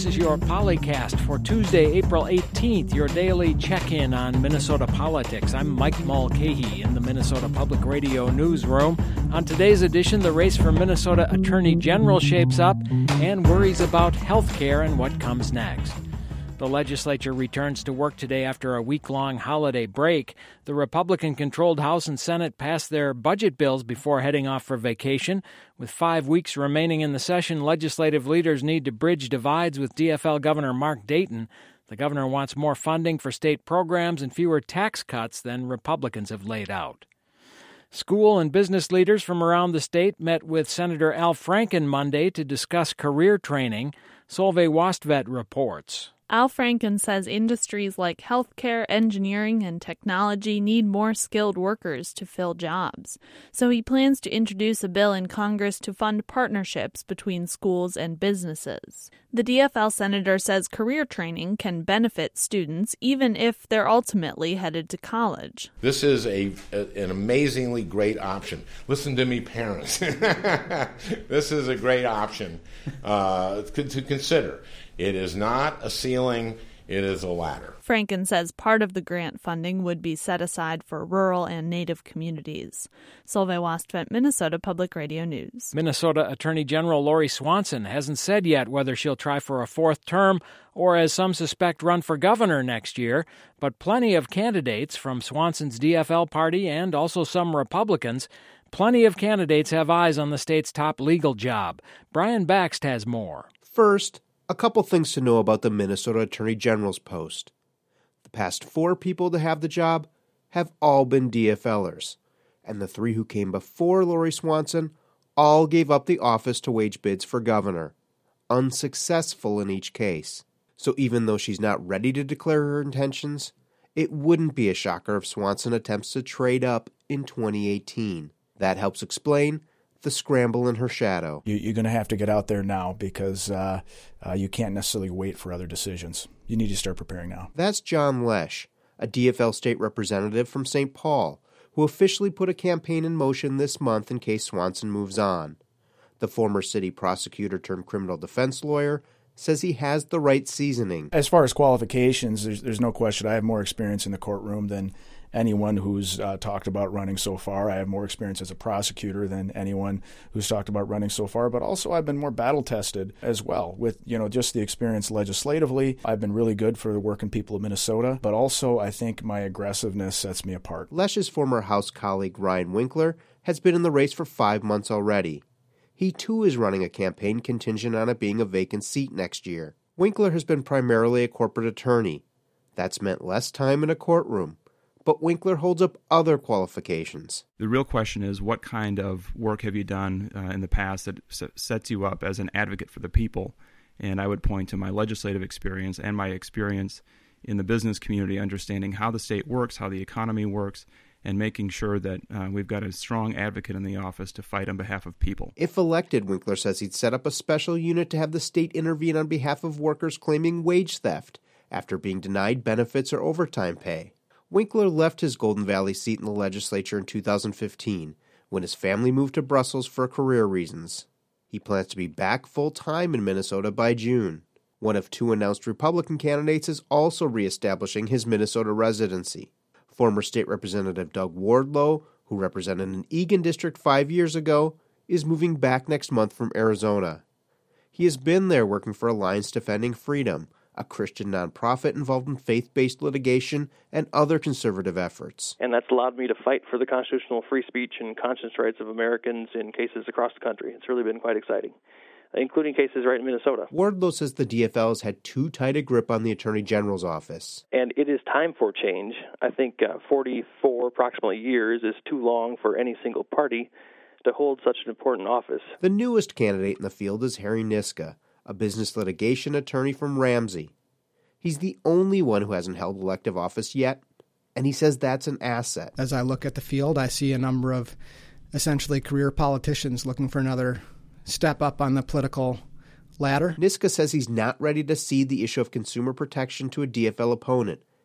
This is your Polycast for Tuesday, April 18th, your daily check-in on Minnesota politics. I'm Mike Mulcahy in the Minnesota Public Radio newsroom. On today's edition, the race for Minnesota Attorney General shapes up and worries about health care and what comes next. The legislature returns to work today after a week-long holiday break. The Republican-controlled House and Senate passed their budget bills before heading off for vacation. With 5 weeks remaining in the session, legislative leaders need to bridge divides with DFL Governor Mark Dayton. The governor wants more funding for state programs and fewer tax cuts than Republicans have laid out. School and business leaders from around the state met with Senator Al Franken Monday to discuss career training. Solveig Wastvedt reports. Al Franken says industries like healthcare, engineering, and technology need more skilled workers to fill jobs. So he plans to introduce a bill in Congress to fund partnerships between schools and businesses. The DFL senator says career training can benefit students even if they're ultimately headed to college. This is an amazingly great option. Listen to me, parents. This is a great option to consider. It is not a ceiling, it is a ladder. Franken says part of the grant funding would be set aside for rural and Native communities. Solveig Wastvedt, Minnesota Public Radio News. Minnesota Attorney General Lori Swanson hasn't said yet whether she'll try for a fourth term or, as some suspect, run for governor next year. But plenty of candidates from Swanson's DFL party and also some Republicans, plenty of candidates have eyes on the state's top legal job. Brian Baxt has more. First, a couple things to know about the Minnesota Attorney General's post. The past 4 people to have the job have all been DFLers, and the 3 who came before Lori Swanson all gave up the office to wage bids for governor, unsuccessful in each case. So even though she's not ready to declare her intentions, it wouldn't be a shocker if Swanson attempts to trade up in 2018. That helps explain the scramble in her shadow. You're going to have to get out there now because you can't necessarily wait for other decisions. You need to start preparing now. That's John Lesh, a DFL state representative from St. Paul, who officially put a campaign in motion this month in case Swanson moves on. The former city prosecutor turned criminal defense lawyer says he has the right seasoning. As far as qualifications, there's no question I have more experience in the courtroom than anyone who's talked about running so far. I have more experience as a prosecutor than anyone who's talked about running so far, but also I've been more battle-tested as well with, just the experience legislatively. I've been really good for the working people of Minnesota, but also I think my aggressiveness sets me apart. Lesh's former House colleague Ryan Winkler has been in the race for 5 months already. He too is running a campaign contingent on it being a vacant seat next year. Winkler has been primarily a corporate attorney. That's meant less time in a courtroom. But Winkler holds up other qualifications. The real question is, what kind of work have you done in the past that sets you up as an advocate for the people? And I would point to my legislative experience and my experience in the business community, understanding how the state works, how the economy works, and making sure that we've got a strong advocate in the office to fight on behalf of people. If elected, Winkler says he'd set up a special unit to have the state intervene on behalf of workers claiming wage theft after being denied benefits or overtime pay. Winkler left his Golden Valley seat in the legislature in 2015 when his family moved to Brussels for career reasons. He plans to be back full-time in Minnesota by June. One of 2 announced Republican candidates is also reestablishing his Minnesota residency. Former State Representative Doug Wardlow, who represented an Eagan district 5 years ago, is moving back next month from Arizona. He has been there working for Alliance Defending Freedom, a Christian nonprofit involved in faith-based litigation and other conservative efforts. And that's allowed me to fight for the constitutional free speech and conscience rights of Americans in cases across the country. It's really been quite exciting, including cases right in Minnesota. Wardlow says the DFL has had too tight a grip on the Attorney General's office. And it is time for change. I think 44 approximately years is too long for any single party to hold such an important office. The newest candidate in the field is Harry Niska, a business litigation attorney from Ramsey. He's the only one who hasn't held elective office yet, and he says that's an asset. As I look at the field, I see a number of essentially career politicians looking for another step up on the political ladder. Niska says he's not ready to cede the issue of consumer protection to a DFL opponent,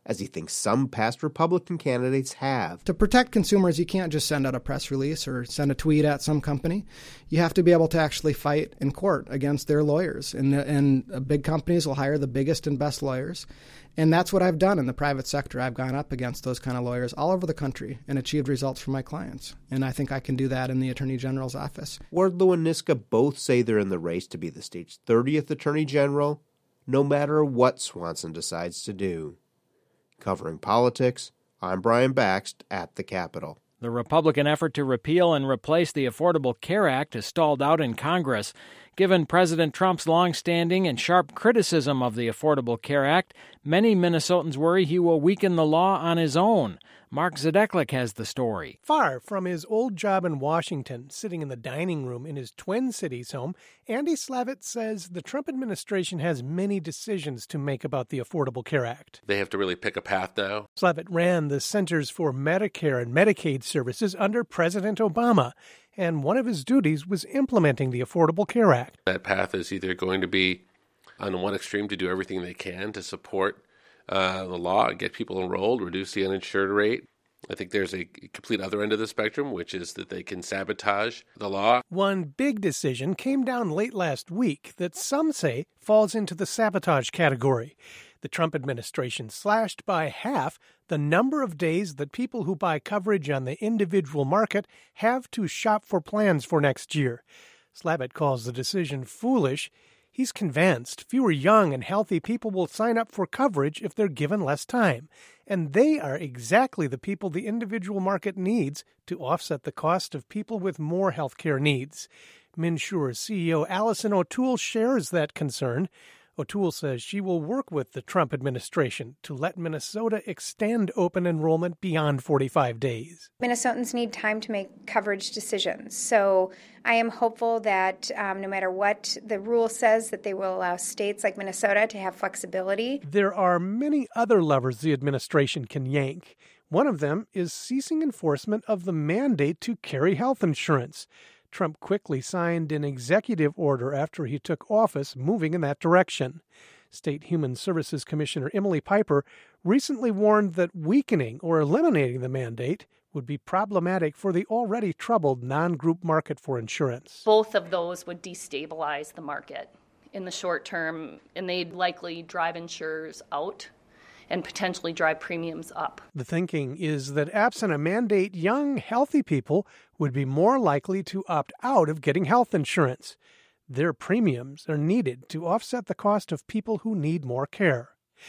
as he thinks some past Republican candidates have. To protect consumers, you can't just send out a press release or send a tweet at some company. You have to be able to actually fight in court against their lawyers. And big companies will hire the biggest and best lawyers. And that's what I've done in the private sector. I've gone up against those kind of lawyers all over the country and achieved results for my clients. And I think I can do that in the Attorney General's office. Wardlow and Niska both say they're in the race to be the state's 30th Attorney General, no matter what Swanson decides to do. Covering politics, I'm Brian Baxt at the Capitol. The Republican effort to repeal and replace the Affordable Care Act has stalled out in Congress. Given President Trump's long-standing and sharp criticism of the Affordable Care Act, many Minnesotans worry he will weaken the law on his own. Mark Zadeklik has the story. Far from his old job in Washington, sitting in the dining room in his Twin Cities home, Andy Slavitt says the Trump administration has many decisions to make about the Affordable Care Act. They have to really pick a path now. Slavitt ran the Centers for Medicare and Medicaid Services under President Obama, and one of his duties was implementing the Affordable Care Act. That path is either going to be, on one extreme, to do everything they can to support the law, get people enrolled, reduce the uninsured rate. I think there's a complete other end of the spectrum, which is that they can sabotage the law. One big decision came down late last week that some say falls into the sabotage category. The Trump administration slashed by half the number of days that people who buy coverage on the individual market have to shop for plans for next year. Slavitt calls the decision foolish. He's convinced fewer young and healthy people will sign up for coverage if they're given less time. And they are exactly the people the individual market needs to offset the cost of people with more health care needs. MNsure CEO Allison O'Toole shares that concern. O'Toole says she will work with the Trump administration to let Minnesota extend open enrollment beyond 45 days. Minnesotans need time to make coverage decisions. So I am hopeful that no matter what the rule says, that they will allow states like Minnesota to have flexibility. There are many other levers the administration can yank. One of them is ceasing enforcement of the mandate to carry health insurance. Trump quickly signed an executive order after he took office, moving in that direction. State Human Services Commissioner Emily Piper recently warned that weakening or eliminating the mandate would be problematic for the already troubled non-group market for insurance. Both of those would destabilize the market in the short term, and they'd likely drive insurers out and potentially drive premiums up. The thinking is that absent a mandate, young, healthy people would be more likely to opt out of getting health insurance. Their premiums are needed to offset the cost of people who need more care.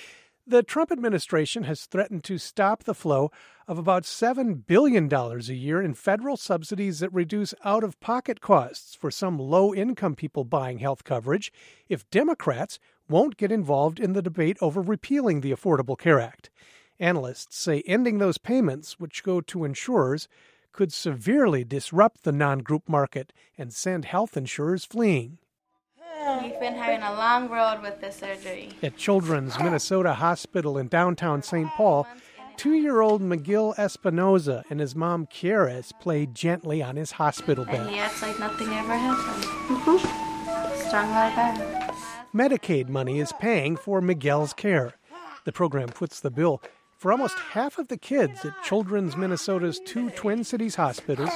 The Trump administration has threatened to stop the flow of about $7 billion a year in federal subsidies that reduce out-of-pocket costs for some low-income people buying health coverage if Democrats won't get involved in the debate over repealing the Affordable Care Act. Analysts say ending those payments, which go to insurers, could severely disrupt the non-group market and send health insurers fleeing. We've been having a long road with this surgery. At Children's Minnesota Hospital in downtown St. Paul, 2-year-old McGill Espinoza and his mom Kieres play gently on his hospital bed. And he acts like nothing ever happened. Strong like that. Medicaid money is paying for Miguel's care. The program puts the bill for almost half of the kids at Children's Minnesota's 2 Twin Cities hospitals,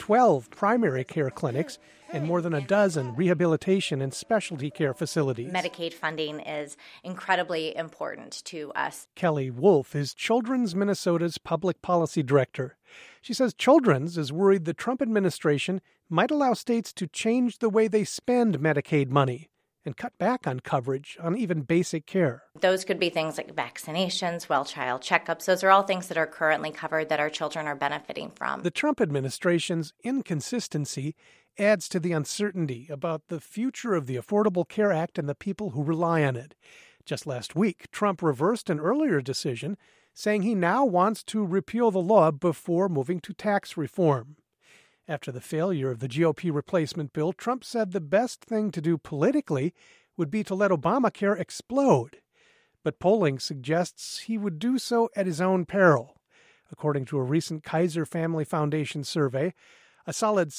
12 primary care clinics, and more than a dozen rehabilitation and specialty care facilities. Medicaid funding is incredibly important to us. Kelly Wolf is Children's Minnesota's public policy director. She says Children's is worried the Trump administration might allow states to change the way they spend Medicaid money and cut back on coverage on even basic care. Those could be things like vaccinations, well-child checkups. Those are all things that are currently covered that our children are benefiting from. The Trump administration's inconsistency adds to the uncertainty about the future of the Affordable Care Act and the people who rely on it. Just last week, Trump reversed an earlier decision, saying he now wants to repeal the law before moving to tax reform. After the failure of the GOP replacement bill, Trump said the best thing to do politically would be to let Obamacare explode. But polling suggests he would do so at his own peril. According to a recent Kaiser Family Foundation survey, a solid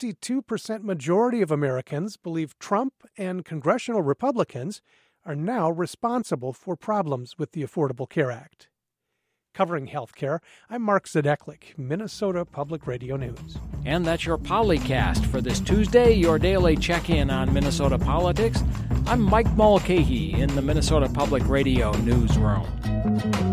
62% majority of Americans believe Trump and congressional Republicans are now responsible for problems with the Affordable Care Act. Covering healthcare, I'm Mark Zadeklik, Minnesota Public Radio News. And that's your Polycast for this Tuesday, your daily check-in on Minnesota politics. I'm Mike Mulcahy in the Minnesota Public Radio Newsroom.